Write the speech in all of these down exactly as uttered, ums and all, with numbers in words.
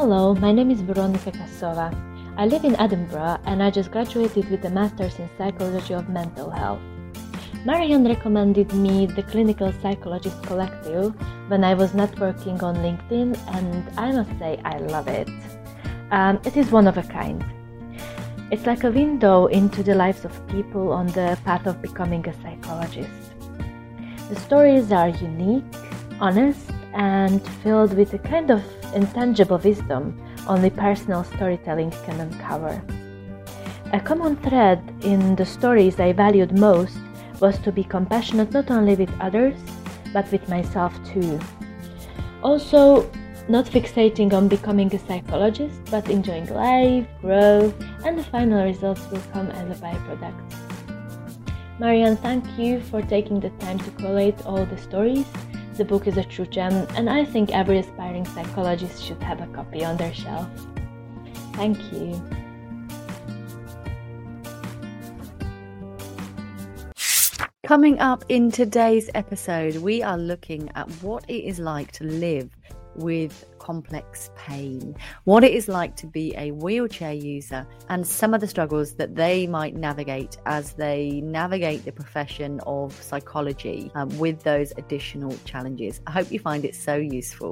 Hello, my name is Veronika Kasova. I live in Edinburgh and I just graduated with a Master's in Psychology of Mental Health. Marianne recommended me the Clinical Psychologist Collective when I was networking on LinkedIn, and I must say I love it. Um, it is one of a kind. It's like a window into the lives of people on the path of becoming a psychologist. The stories are unique, honest, and filled with a kind of intangible wisdom only personal storytelling can uncover. A common thread in the stories I valued most was to be compassionate not only with others, but with myself too. Also, not fixating on becoming a psychologist, but enjoying life, growth, and the final results will come as a byproduct. Marianne, thank you for taking the time to collate all the stories. The book is a true gem, and I think every aspiring psychologist should have a copy on their shelf. Thank you. Coming up in today's episode, we are looking at what it is like to live with complex pain, what it is like to be a wheelchair user, and some of the struggles that they might navigate as they navigate the profession of psychology um, with those additional challenges. I hope you find it so useful.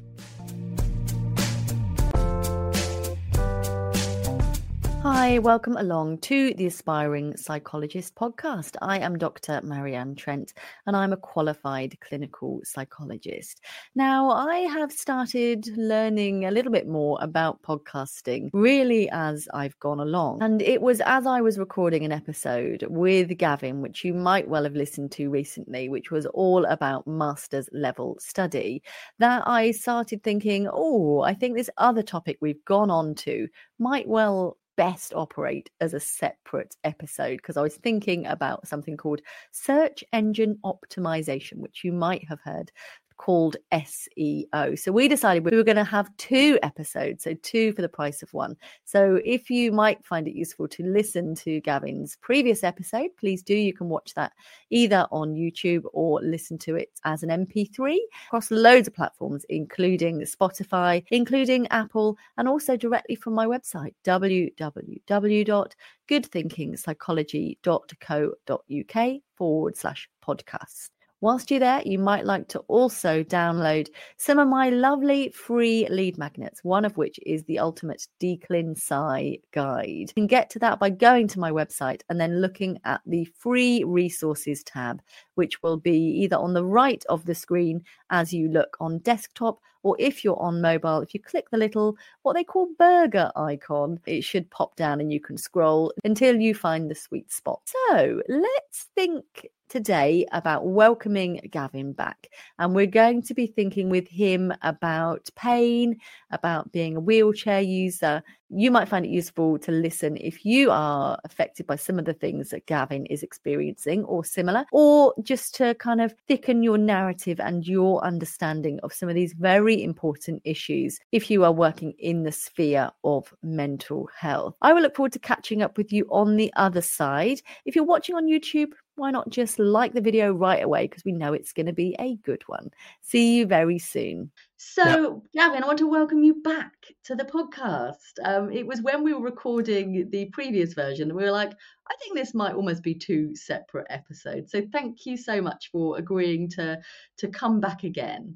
Hi, welcome along to the Aspiring Psychologist podcast. I am Doctor Marianne Trent and I'm a qualified clinical psychologist. Now, I have started learning a little bit more about podcasting really as I've gone along. And it was as I was recording an episode with Gavin, which you might well have listened to recently, which was all about master's level study, that I started thinking, oh, I think this other topic we've gone on to might well best operate as a separate episode, because I was thinking about something called search engine optimization, which you might have heard called S E O. So we decided we were going to have two episodes, so two for the price of one. So if you might find it useful to listen to Gavin's previous episode, please do. You can watch that either on YouTube or listen to it as an M P three across loads of platforms, including Spotify, including Apple, and also directly from my website, w w w dot good thinking psychology dot co dot u k forward slash podcast. Whilst you're there, you might like to also download some of my lovely free lead magnets, one of which is the Ultimate Declin Psy Guide. You can get to that by going to my website and then looking at the free resources tab, which will be either on the right of the screen as you look on desktop, or if you're on mobile, if you click the little, what they call burger icon, it should pop down and you can scroll until you find the sweet spot. So let's think today about welcoming Gavin back, and we're going to be thinking with him about pain, about being a wheelchair user. You might find it useful to listen if you are affected by some of the things that Gavin is experiencing or similar, or just to kind of thicken your narrative and your understanding of some of these very important issues if you are working in the sphere of mental health. I will look forward to catching up with you on the other side. If you're watching on YouTube, why not just like the video right away, because we know it's going to be a good one. See you very soon. So, yeah. Gavin, I want to welcome you back to the podcast. Um, it was when we were recording the previous version, we were like, I think this might almost be two separate episodes. So thank you so much for agreeing to to come back again.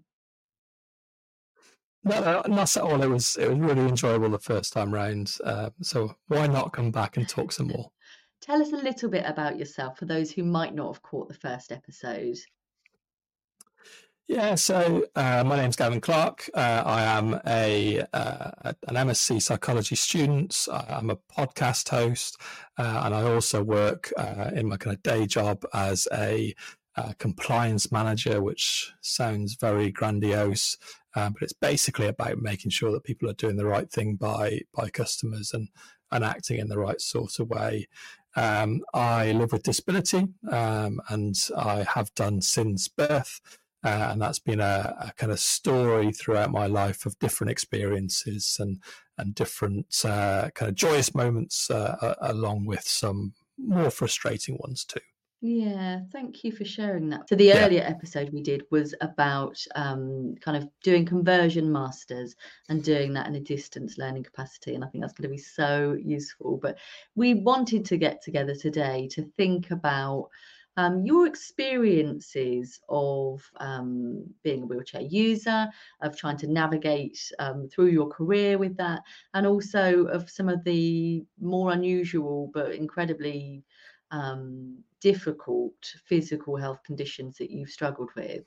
No, no, not at all. It was it was really enjoyable the first time round. Uh, so why not come back and talk some more? Tell us a little bit about yourself for those who might not have caught the first episode. Yeah, so uh, my name's Gavin Clark. Uh, I am a uh, an M S c psychology student. I'm a podcast host, uh, and I also work uh, in my kind of day job as a uh, compliance manager, which sounds very grandiose, uh, but it's basically about making sure that people are doing the right thing by by customers and and acting in the right sort of way. Um, I live with disability, um, and I have done since birth. Uh, and that's been a, a kind of story throughout my life of different experiences and and different uh, kind of joyous moments, uh, along with some more frustrating ones too. Yeah, thank you for sharing that. So the Yeah. earlier episode we did was about um, kind of doing conversion masters and doing that in a distance learning capacity. And I think that's going to be so useful. But we wanted to get together today to think about um, your experiences of um, being a wheelchair user, of trying to navigate um, through your career with that, and also of some of the more unusual but incredibly um, difficult physical health conditions that you've struggled with.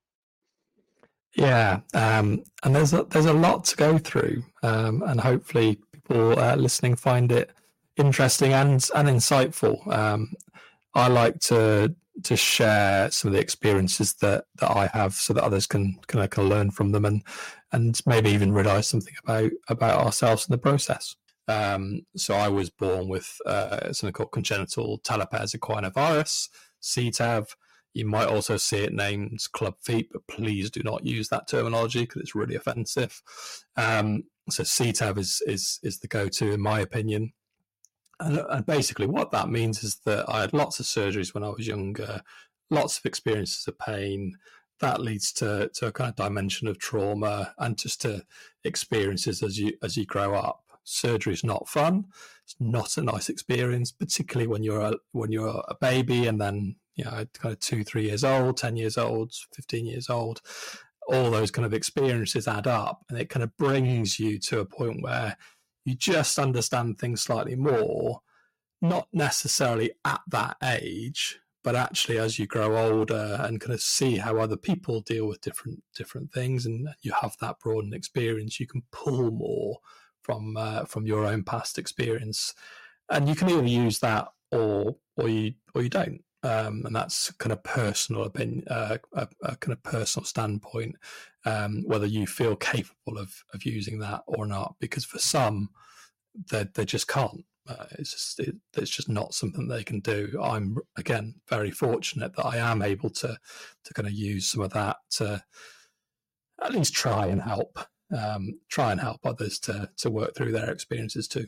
Yeah, um, and there's a, there's a lot to go through, um, and hopefully people uh, listening find it interesting and and insightful. Um, I like to to share some of the experiences that, that I have, so that others can can, can learn from them, and and maybe even realise something about about ourselves in the process. Um, so I was born with uh, something called congenital talipes equina virus, C T A V. You might also see it named club feet, but please do not use that terminology because it's really offensive. Um, so C T A V is is is the go-to in my opinion. And, and basically what that means is that I had lots of surgeries when I was younger, lots of experiences of pain. That leads to, to a kind of dimension of trauma and just to experiences as you as you grow up. Surgery is not fun. It's not a nice experience, particularly when you're a, when you're a baby, and then you know kind of two, three years old, ten years old, fifteen years old. All those kind of experiences add up, and it kind of brings you to a point where you just understand things slightly more, not necessarily at that age, but actually as you grow older and kind of see how other people deal with different different things, and you have that broadened experience, you can pull more from uh, from your own past experience, and you can either use that or or you or you don't. Um, and that's kind of personal opinion, uh, a, a kind of personal standpoint, um, whether you feel capable of of using that or not. Because for some, they they just can't. Uh, it's just it, it's just not something they can do. I'm again very fortunate that I am able to to kind of use some of that to at least try and help um, try and help others to to work through their experiences too.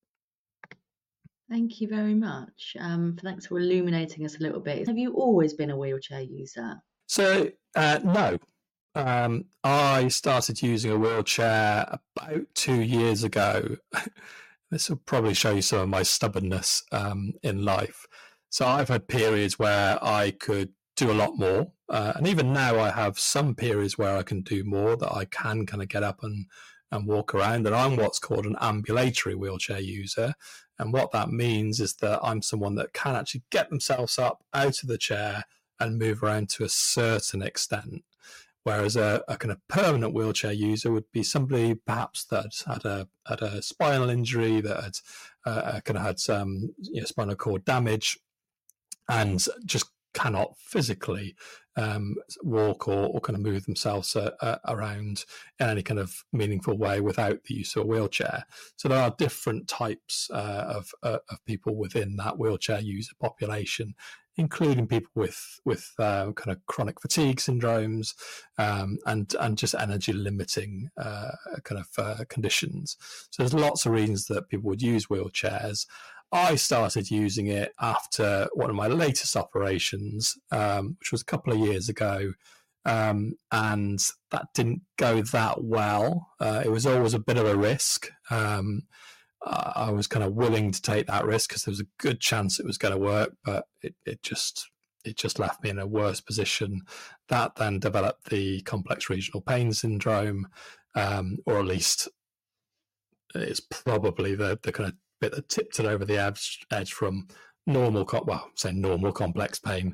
Thank you very much. Um, thanks for illuminating us a little bit. Have you always been a wheelchair user? So uh, no, um, I started using a wheelchair about two years ago. This will probably show you some of my stubbornness um, in life. So I've had periods where I could do a lot more. Uh, and even now I have some periods where I can do more, that I can kind of get up and, and walk around. And I'm what's called an ambulatory wheelchair user. And what that means is that I'm someone that can actually get themselves up out of the chair and move around to a certain extent. Whereas a, a kind of permanent wheelchair user would be somebody perhaps that had a had a spinal injury, that had uh, kind of had some you know, spinal cord damage, and just cannot physically um, walk or, or kind of move themselves uh, uh, around in any kind of meaningful way without the use of a wheelchair. So there are different types uh, of uh, of people within that wheelchair user population, including people with with uh, kind of chronic fatigue syndromes um, and and just energy limiting uh, kind of uh, conditions. So there's lots of reasons that people would use wheelchairs. I started using it after one of my latest operations, um, which was a couple of years ago, um, and that didn't go that well. Uh, it was always a bit of a risk. Um, I was kind of willing to take that risk because there was a good chance it was going to work, but it, it just it just left me in a worse position. That then developed the complex regional pain syndrome, um, or at least it's probably the, the kind of bit that tipped it over the edge, edge from normal, well, say normal complex pain,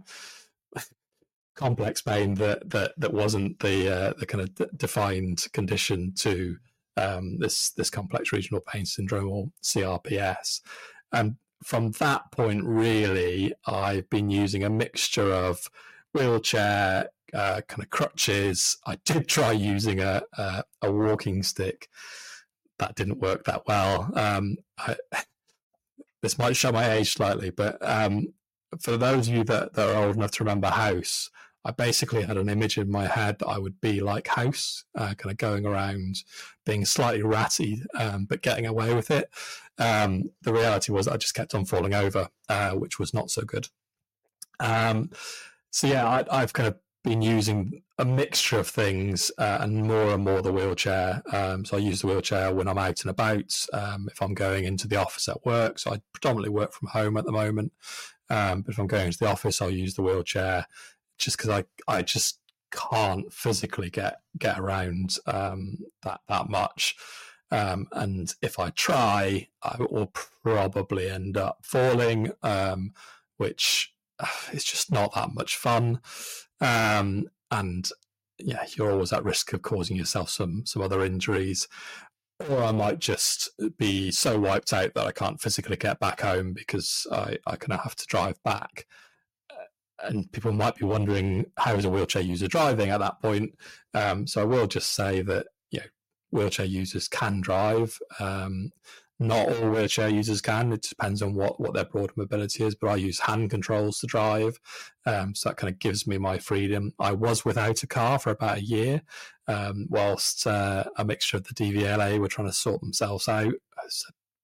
complex pain that that that wasn't the uh, the kind of d- defined condition to um, this this complex regional pain syndrome, or C R P S. And from that point, really, I've been using a mixture of wheelchair, uh, kind of crutches. I did try using a a, a walking stick. That didn't work that well. Um, I, this might show my age slightly, but um, for those of you that, that are old enough to remember House, I basically had an image in my head that I would be like House, uh, kind of going around being slightly ratty, um, but getting away with it. Um, the reality was I just kept on falling over, uh, which was not so good. Um, so yeah, I, I've kind of been using a mixture of things, uh, and more and more the wheelchair. Um, so I use the wheelchair when I'm out and about, um, if I'm going into the office at work. So I predominantly work from home at the moment. Um, but if I'm going into the office, I'll use the wheelchair just because I, I just can't physically get, get around um, that, that much. Um, and if I try, I will probably end up falling, um, which uh, is just not that much fun. Um, and yeah, you're always at risk of causing yourself some some other injuries. Or I might just be so wiped out that I can't physically get back home because I, I kind of have to drive back. And people might be wondering, how is a wheelchair user driving at that point? Um, so I will just say that, you know, wheelchair users can drive. Um, not all wheelchair users can. It depends on what, what their broad mobility is, but I use hand controls to drive. Um, so that kind of gives me my freedom. I was without a car for about a year, um, whilst uh, a mixture of the D V L A were trying to sort themselves out. It's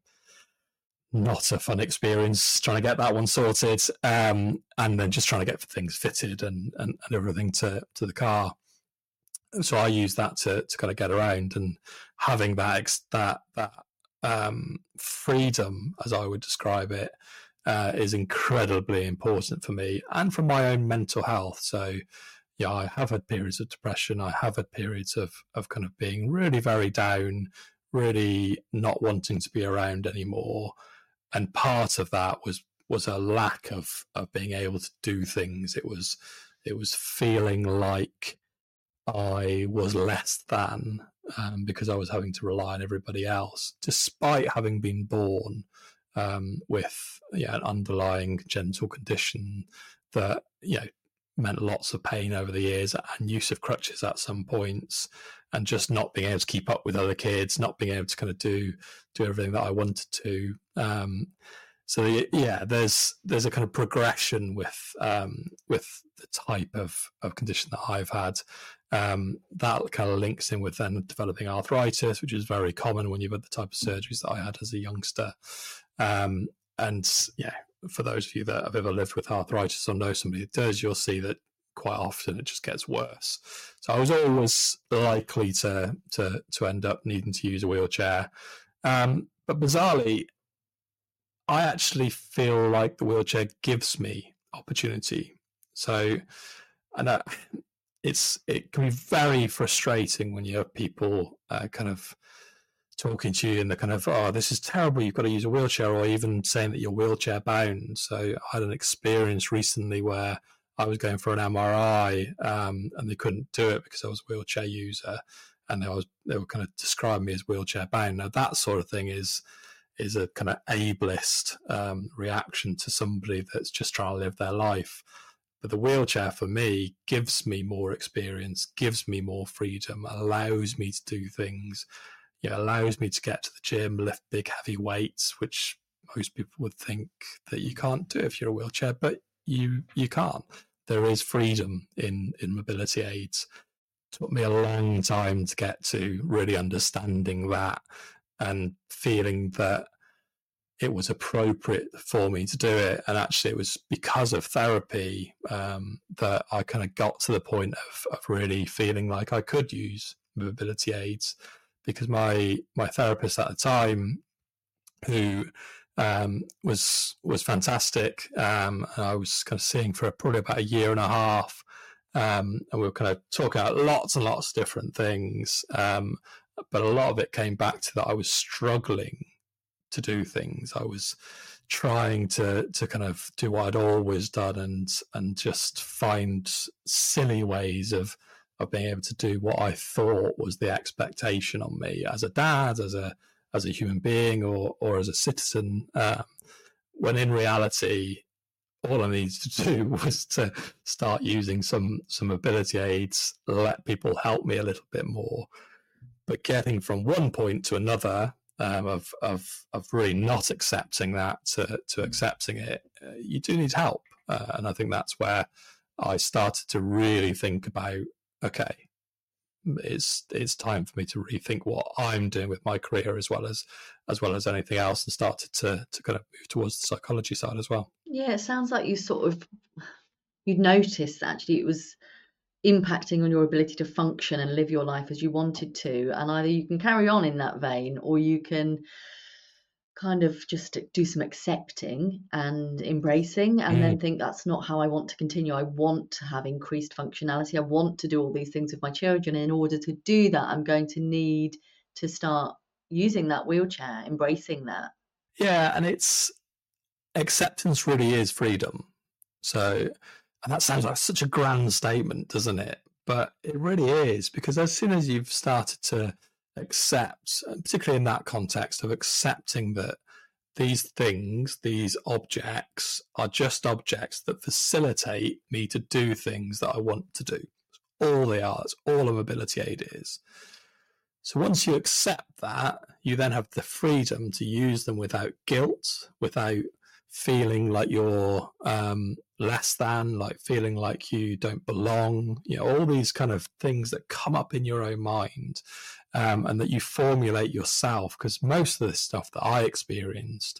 not a fun experience trying to get that one sorted, um, and then just trying to get things fitted and, and, and everything to, to the car. So I use that to, to kind of get around, and having that that that um, freedom, as I would describe it, uh, is incredibly important for me and for my own mental health. So, yeah, I have had periods of depression. I have had periods of of kind of being really very down, really not wanting to be around anymore. And part of that was was a lack of of being able to do things. It was it was feeling like I was less than, um, because I was having to rely on everybody else, despite having been born um, with yeah, an underlying genital condition that, you know, meant lots of pain over the years, and use of crutches at some points, and just not being able to keep up with other kids, not being able to kind of do do everything that I wanted to. Um, so yeah, there's there's a kind of progression with um, with the type of, of condition that I've had. Um, that kind of links in with then developing arthritis, which is very common when you've had the type of surgeries that I had as a youngster. Um, and yeah, for those of you that have ever lived with arthritis or know somebody that does, you'll see that quite often it just gets worse. So I was always likely to to to end up needing to use a wheelchair. Um, but bizarrely, I actually feel like the wheelchair gives me opportunity. So, and that, it's it can be very frustrating when you have people uh, kind of talking to you and they're kind of, oh, this is terrible, you've got to use a wheelchair, or even saying that you're wheelchair bound. So I had an experience recently where I was going for an M R I, um, and they couldn't do it because I was a wheelchair user, and they was they were kind of describing me as wheelchair bound. Now that sort of thing is is a kind of ableist um, reaction to somebody that's just trying to live their life. But the wheelchair for me gives me more experience, gives me more freedom, allows me to do things. It allows me to get to the gym, lift big heavy weights, which most people would think that you can't do if you're a wheelchair, but you you can't. There is freedom in, in mobility aids. It took me a long time to get to really understanding that and feeling that it was appropriate for me to do it. And actually it was because of therapy um, that I kind of got to the point of, of really feeling like I could use mobility aids, because my my therapist at the time, who um, was was fantastic, um, and I was kind of seeing for probably about a year and a half, um, and we were kind of talking about lots and lots of different things, um, but a lot of it came back to that I was struggling to do things. I was trying to to kind of do what I'd always done, and and just find silly ways of of being able to do what I thought was the expectation on me as a dad, as a as a human being, or or as a citizen, um, when in reality, all I needed to do was to start using some some mobility aids, let people help me a little bit more. But getting from one point to another, um, of of of really not accepting that to to accepting it, uh, you do need help, uh, and I think that's where I started to really think about, okay, it's it's time for me to rethink what I'm doing with my career as well as as well as anything else, and started to to kind of move towards the psychology side as well. Yeah, it sounds like you sort of you'd notice actually it was impacting on your ability to function and live your life as you wanted to. And either you can carry on in that vein, or you can kind of just do some accepting and embracing, and Mm. then think that's not how I want to continue. I want to have increased functionality. I want to do all these things with my children. In order to do that, I'm going to need to start using that wheelchair, embracing that. Yeah, and it's acceptance really is freedom. So, and that sounds like such a grand statement, doesn't it? But it really is, because as soon as you've started to accept, particularly in that context of accepting that these things, these objects, are just objects that facilitate me to do things that I want to do. All they are, that's all a mobility aid is. So once you accept that, you then have the freedom to use them without guilt, without feeling like you're um, less than, like feeling like you don't belong, you know, all these kind of things that come up in your own mind, um, and that you formulate yourself. Because most of this stuff that I experienced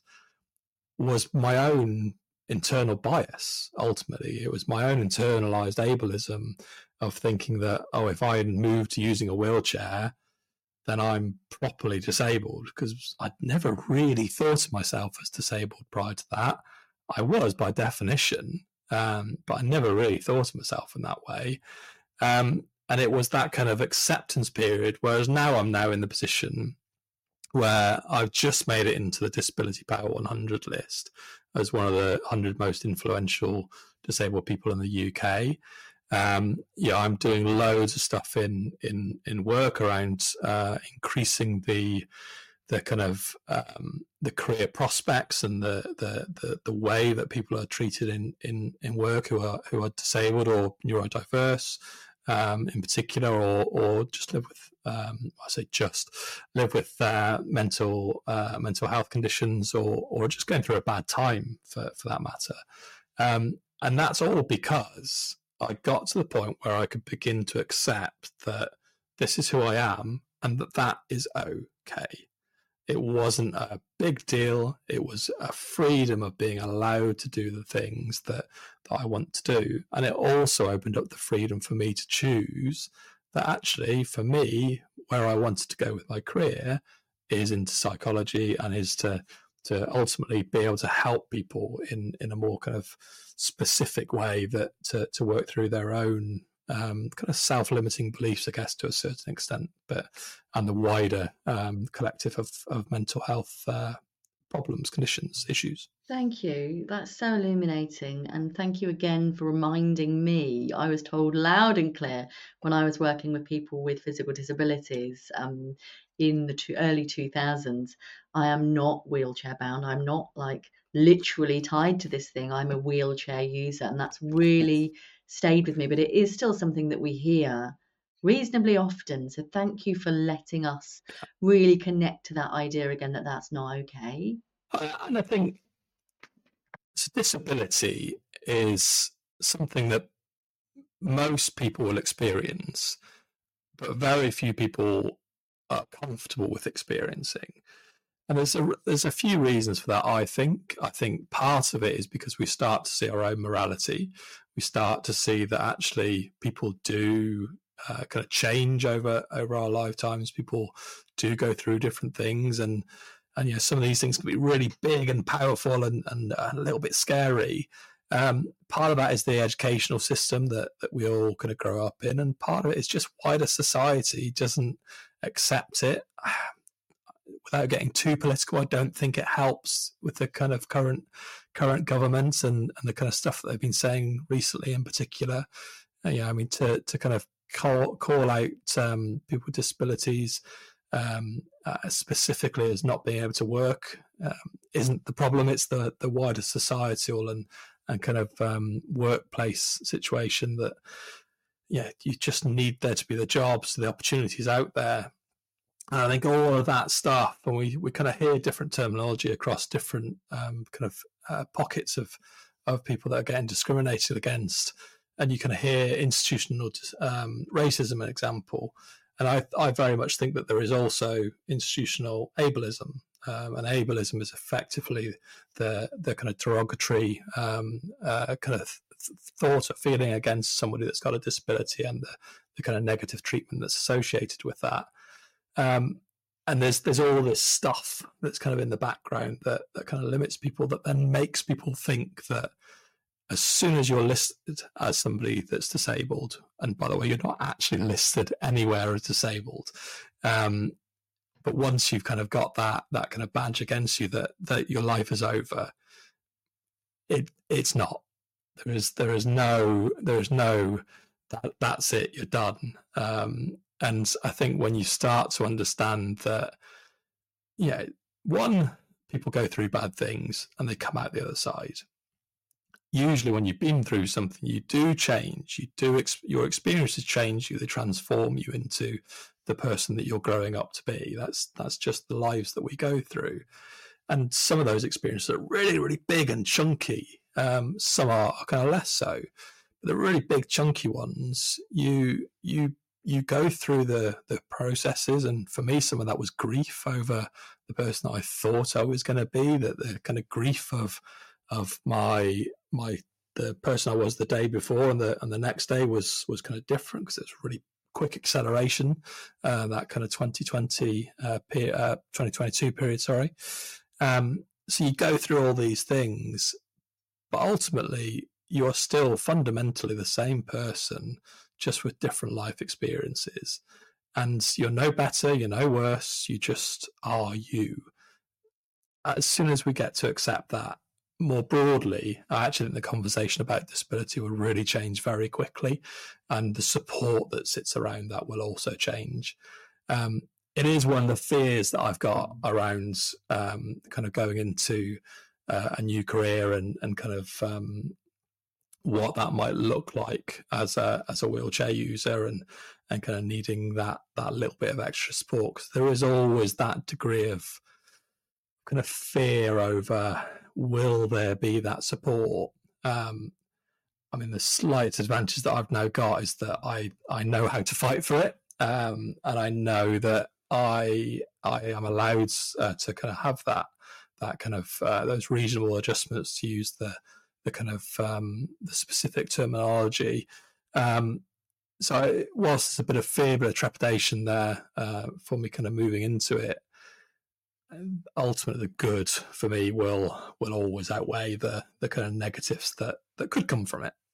was my own internal bias. Ultimately, it was my own internalized ableism of thinking that, oh, if I had moved to using a wheelchair, then I'm properly disabled, because I'd never really thought of myself as disabled prior to that. I was by definition, um, but I never really thought of myself in that way. Um, and it was that kind of acceptance period, whereas now I'm now in the position where I've just made it into the Disability Power one hundred list as one of the one hundred most influential disabled people in the U K. Um, yeah, I'm doing loads of stuff in in in work around uh, increasing the the kind of um, the career prospects and the, the the the way that people are treated in in in work who are who are disabled or neurodiverse, um, in particular, or or just live with um, I say just live with uh, mental uh, mental health conditions, or or just going through a bad time for for that matter, um, and that's all because I got to the point where I could begin to accept that this is who I am and that that is okay. It wasn't a big deal. It was a freedom of being allowed to do the things that, that I want to do. And it also opened up the freedom for me to choose that actually, for me, where I wanted to go with my career is into psychology, and is to to ultimately be able to help people in, in a more kind of specific way, that to, to work through their own um, kind of self-limiting beliefs, I guess, to a certain extent, but and the wider um, collective of, of mental health uh, problems, conditions, issues. Thank you. That's so illuminating. And thank you again for reminding me. I was told loud and clear when I was working with people with physical disabilities um, in the two, early two thousands, I am not wheelchair bound. I'm not like literally tied to this thing. I'm a wheelchair user. And that's really stayed with me. But it is still something that we hear reasonably often. So thank you for letting us really connect to that idea again, that that's not okay. And I think so disability is something that most people will experience, but very few people are comfortable with experiencing. And there's a there's a few reasons for that. I think I think part of it is because we start to see our own morality. We start to see that actually people do uh, kind of change over over our lifetimes. People do go through different things, and and you know, some of these things can be really big and powerful and and a little bit scary. Um, part of that is the educational system that that we all kind of grow up in, and part of it is just wider society doesn't accept it. Without getting too political, I don't think it helps with the kind of current current government and, and the kind of stuff that they've been saying recently, in particular. Uh, yeah, I mean, to to kind of call call out um, people with disabilities um, uh, specifically as not being able to work um, isn't the problem. It's the the wider societal and and kind of um, workplace situation that yeah, you just need there to be the jobs, the opportunities out there. And I think all of that stuff, and we, we kind of hear different terminology across different um, kind of uh, pockets of of people that are getting discriminated against, and you kind of hear institutional um, racism, an example. And I I very much think that there is also institutional ableism, um, and ableism is effectively the the kind of derogatory um, uh, kind of thought or feeling against somebody that's got a disability and the, the kind of negative treatment that's associated with that. Um, and there's there's all this stuff that's kind of in the background that, that kind of limits people, that then makes people think that as soon as you're listed as somebody that's disabled, and by the way, you're not actually listed anywhere as disabled, um, but once you've kind of got that that kind of badge against you, that that your life is over, it it's not. There is there is no there is no that that's it, you're done. Um, and I think when you start to understand that, yeah, one, people go through bad things and they come out the other side. Usually when you've been through something, you do change, you do, ex- your experiences change you, they transform you into the person that you're growing up to be. That's, that's just the lives that we go through. And some of those experiences are really, really big and chunky. Um, some are, are kind of less so, but the really big chunky ones, you, you, you go through the, the processes. And for me, some of that was grief over the person that I thought I was going to be, that the kind of grief of, of my, my, the person I was the day before, and the, and the next day was, was kind of different because it was really quick acceleration, uh, that kind of twenty twenty, uh, per, uh, twenty twenty-two period, sorry. Um, so you go through all these things, but ultimately you're still fundamentally the same person, just with different life experiences. And you're no better, you're no worse, you just are you. As soon as we get to accept that more broadly, I actually think the conversation about disability will really change very quickly, and the support that sits around that will also change. Um, it is one of the fears that I've got around um, kind of going into uh, a new career and, and kind of um, what that might look like as a as a wheelchair user, and and kind of needing that that little bit of extra support, because there is always that degree of kind of fear over, will there be that support? Um, I mean, the slight advantage that I've now got is that I I know how to fight for it, um, and I know that I I am allowed uh, to kind of have that that kind of uh, those reasonable adjustments, to use the the kind of um, the specific terminology. Um, so I, whilst there's a bit of fear, but a trepidation there uh, for me kind of moving into it, ultimately the good for me will will always outweigh the the kind of negatives that that could come from it.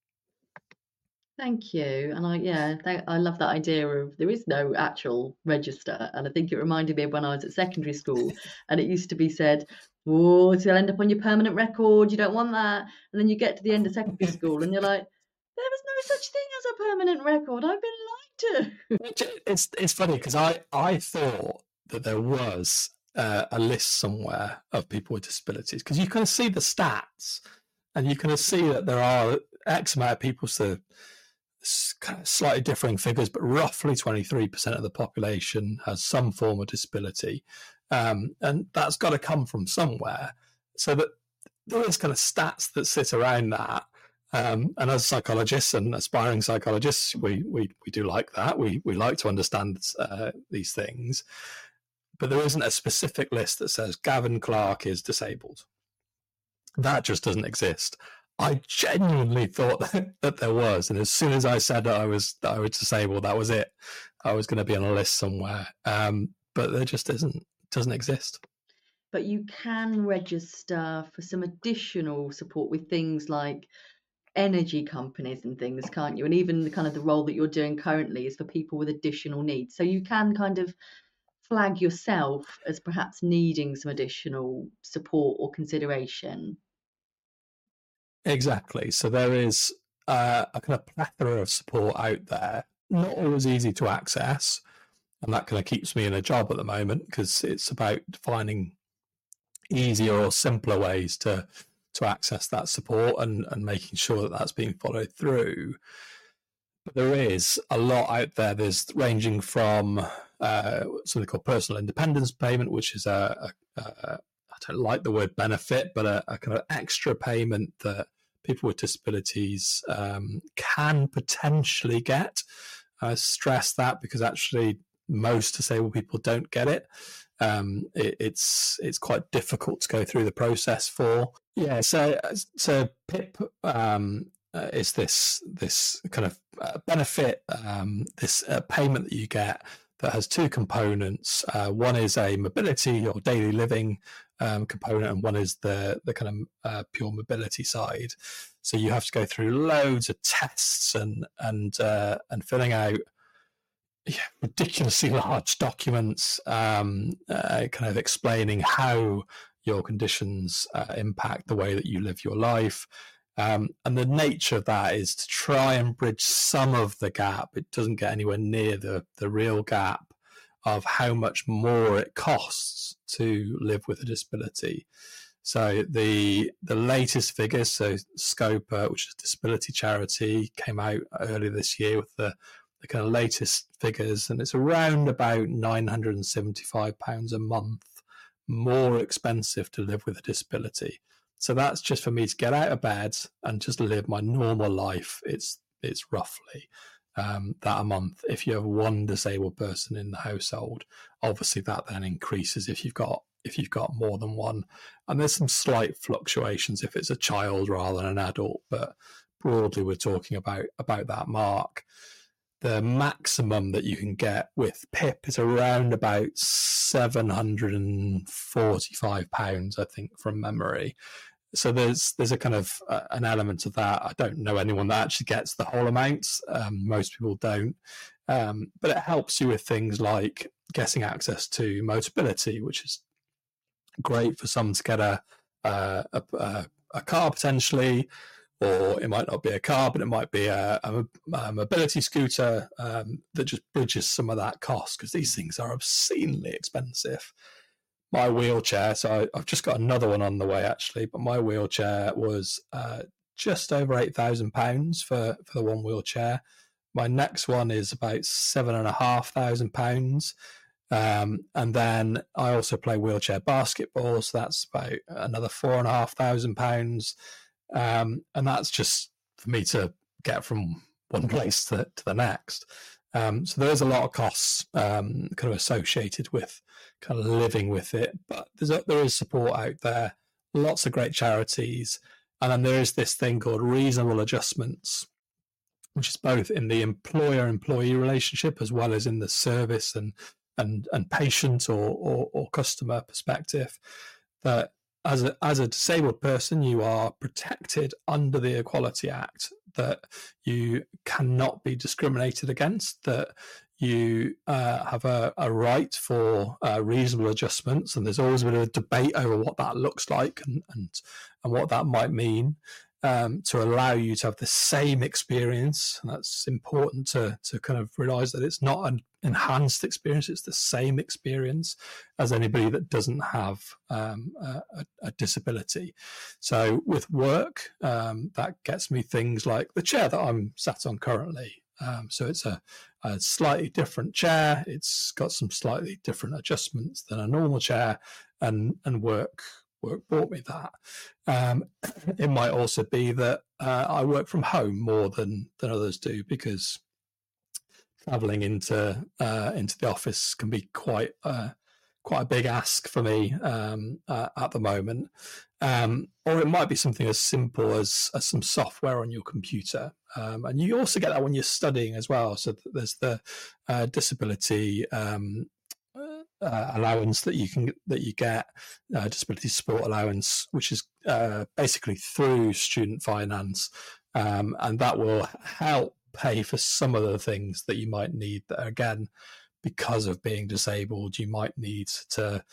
Thank you. And I, yeah, th- I love that idea of there is no actual register. And I think it reminded me of when I was at secondary school, and it used to be said, oh, it'll end up on your permanent record. You don't want that. And then you get to the end of secondary school and you're like, there was no such thing as a permanent record. I've been lied to. It's, it's funny because I, I thought that there was uh, a list somewhere of people with disabilities, because you kind of see the stats and you kind of see that there are X amount of people, so kind of slightly differing figures, but roughly twenty-three percent of the population has some form of disability. Um, and that's got to come from somewhere. So that there is kind of stats that sit around that. Um, and as psychologists and aspiring psychologists, we we we do like that. We we like to understand uh, these things. But there isn't a specific list that says Gavin Clark is disabled. That just doesn't exist. I genuinely thought that, that there was, and as soon as I said that I was that I was disabled, that was it. I was going to be on a list somewhere, um, but there just isn't. Doesn't exist. But you can register for some additional support with things like energy companies and things, can't you? And even the kind of the role that you're doing currently is for people with additional needs. So you can kind of flag yourself as perhaps needing some additional support or consideration. Exactly. So there is uh, a kind of plethora of support out there, not always easy to access. And that kind of keeps me in a job at the moment, because it's about finding easier or simpler ways to to access that support and, and making sure that that's being followed through. But there is a lot out there. There's ranging from uh, something called personal independence payment, which is a, a, a I don't like the word benefit, but a, a kind of extra payment that people with disabilities um, can potentially get. I stress that because actually most disabled people don't get it. Um, it, it's it's quite difficult to go through the process for. Yeah, so so P I P um, uh, is this this kind of uh, benefit, um, this uh, payment that you get that has two components. Uh, one is a mobility or daily living um, component, and one is the the kind of uh, pure mobility side. So you have to go through loads of tests and and uh, and filling out yeah, ridiculously large documents, um, uh, kind of explaining how your conditions uh, impact the way that you live your life. Um, and the nature of that is to try and bridge some of the gap. It doesn't get anywhere near the, the real gap of how much more it costs to live with a disability. So the the latest figures, so SCOPA, which is a disability charity, came out earlier this year with the, the kind of latest figures, and it's around about nine hundred seventy-five pounds a month more expensive to live with a disability. So that's just for me to get out of bed and just live my normal life. It's it's roughly um, that a month. If you have one disabled person in the household, obviously that then increases if you've got if you've got more than one. And there's some slight fluctuations if it's a child rather than an adult, but broadly we're talking about about that mark. The maximum that you can get with P I P is around about seven hundred forty-five pounds, I think, from memory. So there's there's a kind of uh, an element of that. I don't know anyone that actually gets the whole amount. Um, most people don't. Um, but it helps you with things like getting access to Motability, which is great for some to get a, uh, a, a car potentially, or it might not be a car, but it might be a, a, a mobility scooter um, that just bridges some of that cost, because these things are obscenely expensive. My wheelchair, so I, I've just got another one on the way actually, but my wheelchair was uh, just over eight thousand pounds for, for the one wheelchair. My next one is about seven and a half thousand pounds. Um, and then I also play wheelchair basketball, so that's about another four and a half thousand pounds. Um, and that's just for me to get from one place to, to the next. Um, so there is a lot of costs um, kind of associated with kind of living with it, but there's a, there is support out there, lots of great charities. And then there is this thing called reasonable adjustments, which is both in the employer-employee relationship as well as in the service and and, and patient or, or, or customer perspective, that as a, as a disabled person, you are protected under the Equality Act, that you cannot be discriminated against, that you uh, have a, a right for uh, reasonable adjustments. And there's always a bit of a debate over what that looks like and, and, and what that might mean, um, to allow you to have the same experience. And that's important to, to kind of realize that it's not an enhanced experience, it's the same experience as anybody that doesn't have um, a, a disability. So with work, um, that gets me things like the chair that I'm sat on currently. Um, so it's a, a slightly different chair. It's got some slightly different adjustments than a normal chair, and, and work work brought me that. Um, it might also be that uh, I work from home more than, than others do, because traveling into uh, into the office can be quite uh, quite a big ask for me um, uh, at the moment. Um, or it might be something as simple as, as some software on your computer. Um, and you also get that when you're studying as well. So there's the uh, disability um, uh, allowance that you can that you get, uh, disability support allowance, which is uh, basically through student finance, um, and that will help pay for some of the things that you might need that, again, because of being disabled, you might need to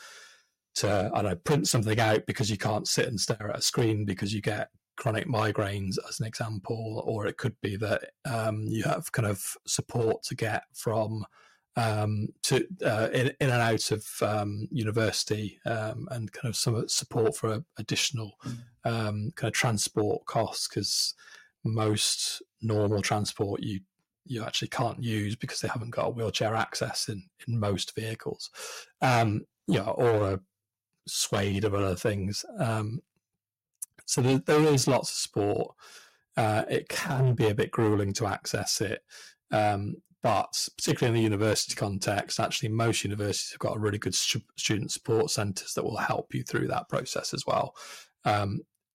to I don't know, print something out because you can't sit and stare at a screen because you get chronic migraines, as an example. Or it could be that um, you have kind of support to get from um, to uh, in, in and out of um, university, um, and kind of some support for additional um, kind of transport costs, because most normal transport you you actually can't use because they haven't got wheelchair access in in most vehicles, um yeah, or a swathe of other things. Um so there, there is lots of support. Uh it can be a bit grueling to access it, um but particularly in the university context, actually most universities have got a really good stu- student support centres that will help you through that process as well. um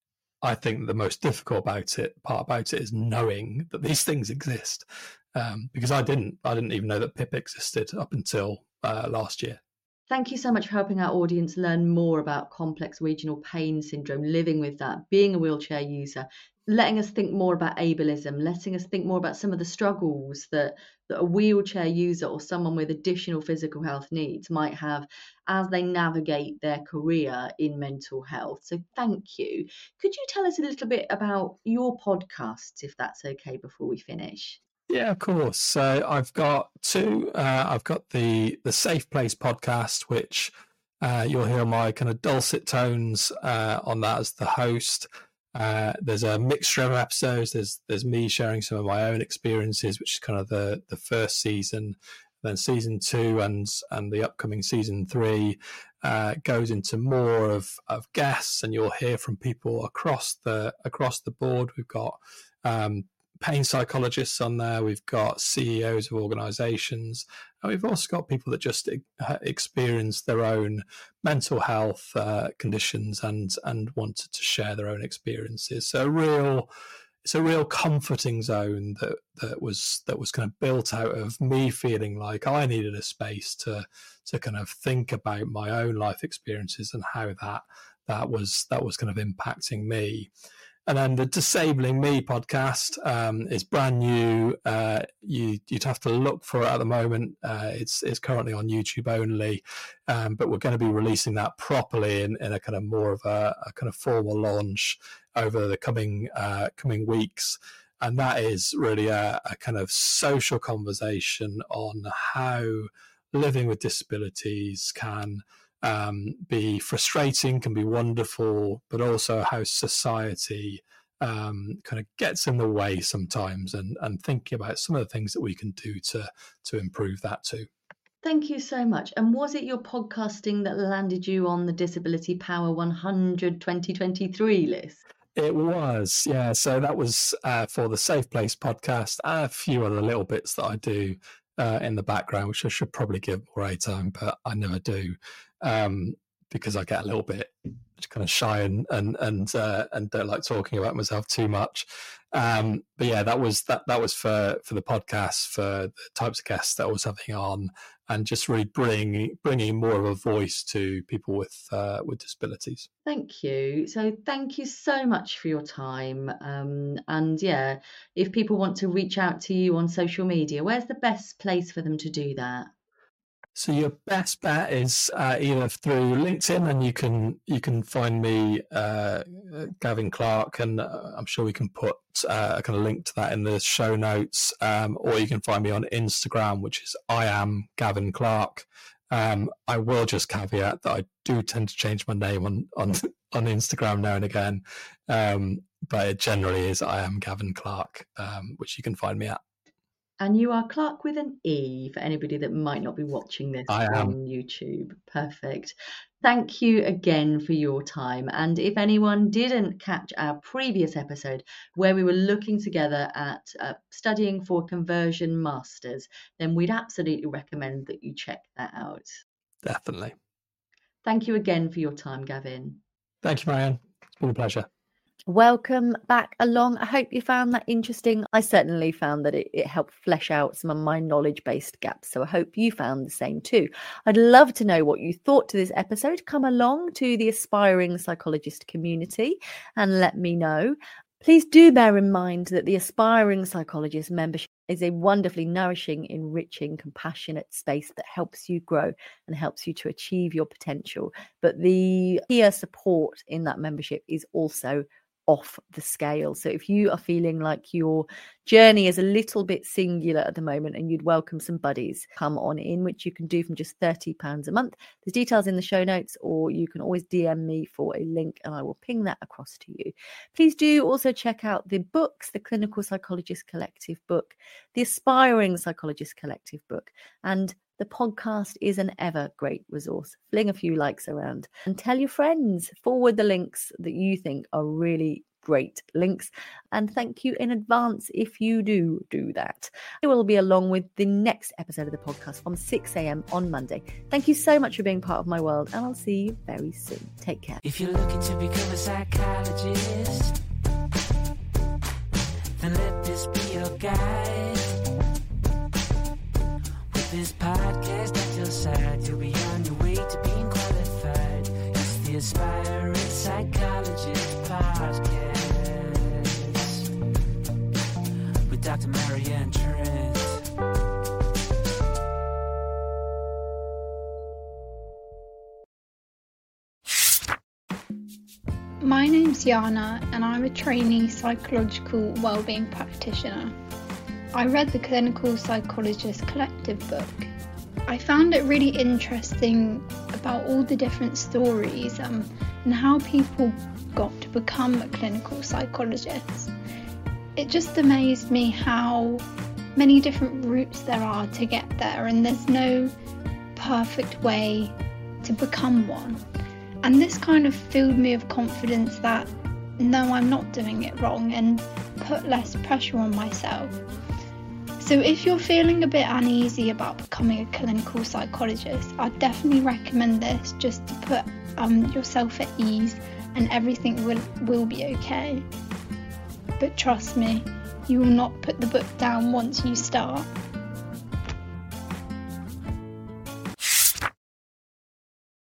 I think the most difficult about it, part about it, is knowing that these things exist, um, because I didn't, I didn't even know that P I P existed up until uh, last year. Thank you so much for helping our audience learn more about complex regional pain syndrome, living with that, being a wheelchair user, letting us think more about ableism, letting us think more about some of the struggles that, that a wheelchair user or someone with additional physical health needs might have as they navigate their career in mental health. So thank you. Could you tell us a little bit about your podcasts, if that's okay, before we finish? Yeah, of course. So I've got two. Uh, I've got the the Safe Place podcast, which uh, you'll hear my kind of dulcet tones uh, on that as the host. Uh, there's a mixture of episodes. There's there's me sharing some of my own experiences, which is kind of the the first season. Then season two and and the upcoming season three uh, goes into more of of guests, and you'll hear from people across the across the board. We've got um, pain psychologists on there. We've got C E Os of organizations, and we've also got people that just experience their own mental health uh, conditions and and wanted to share their own experiences. So a real it's a real comforting zone that that was that was kind of built out of me feeling like I needed a space to to kind of think about my own life experiences and how that that was that was kind of impacting me. And then the Disabling Me podcast um, is brand new. Uh, you, you'd have to look for it at the moment. Uh, it's it's currently on YouTube only, um, but we're going to be releasing that properly in, in a kind of more of a, a kind of formal launch over the coming uh, coming weeks. And that is really a, a kind of social conversation on how living with disabilities can Um, be frustrating, can be wonderful, but also how society um, kind of gets in the way sometimes, and, and thinking about some of the things that we can do to to improve that too. Thank you so much. And was it your podcasting that landed you on the Disability Power one hundred twenty twenty-three list? It was, yeah. So that was uh, for the Safe Place podcast, and a few other little bits that I do uh, in the background, which I should probably give more airtime, but I never do. Um, because I get a little bit kind of shy and and and uh, and don't like talking about myself too much. Um, but yeah, that was that that was for for the podcast, for the types of guests that I was having on, and just really bringing bringing more of a voice to people with uh, with disabilities. Thank you. So thank you so much for your time. Um, and yeah, if people want to reach out to you on social media, where's the best place for them to do that? So your best bet is uh, either through LinkedIn, and you can you can find me, uh, Gavin Clark, and uh, I'm sure we can put uh, a kind of link to that in the show notes. Um, or you can find me on Instagram, which is I am Gavin Clark. Um, I will just caveat that I do tend to change my name on on, on Instagram now and again, um, but it generally is I am Gavin Clark, um, which you can find me at. And you are Clark with an E for anybody that might not be watching this I am. on YouTube. Perfect. Thank you again for your time. And if anyone didn't catch our previous episode where we were looking together at uh, studying for conversion masters, then we'd absolutely recommend that you check that out. Definitely. Thank you again for your time, Gavin. Thank you, Marianne. It's been a pleasure. Welcome back along. I hope you found that interesting. I certainly found that it, it helped flesh out some of my knowledge-based gaps. So I hope you found the same too. I'd love to know what you thought to this episode. Come along to the Aspiring Psychologist community and let me know. Please do bear in mind that the Aspiring Psychologist membership is a wonderfully nourishing, enriching, compassionate space that helps you grow and helps you to achieve your potential. But the peer support in that membership is also off the scale. So if you are feeling like your journey is a little bit singular at the moment and you'd welcome some buddies, come on in, which you can do from just thirty pounds a month. There's details in the show notes, or you can always D M me for a link and I will ping that across to you. Please do also check out the books, the Clinical Psychologist Collective book, the Aspiring Psychologist Collective book, and the podcast is an ever great resource. Fling a few likes around and tell your friends. Forward the links that you think are really great links. And thank you in advance if you do do that. It will be along with the next episode of the podcast from six a.m. on Monday. Thank you so much for being part of my world, and I'll see you very soon. Take care. If you're looking to become a psychologist, then let this be your guide. With this podcast at your side, you'll be on your way to being qualified. It's the Aspiring Psychologist Podcast with Doctor Marianne Trent. My name's Yana and I'm a trainee psychological wellbeing practitioner. I read the Clinical Psychologist Collective book. I found it really interesting about all the different stories um, and how people got to become a clinical psychologist. It just amazed me how many different routes there are to get there, and there's no perfect way to become one. And this kind of filled me with confidence that no, I'm not doing it wrong, and put less pressure on myself. So if you're feeling a bit uneasy about becoming a clinical psychologist, I'd definitely recommend this just to put um, yourself at ease, and everything will, will be okay. But trust me, you will not put the book down once you start.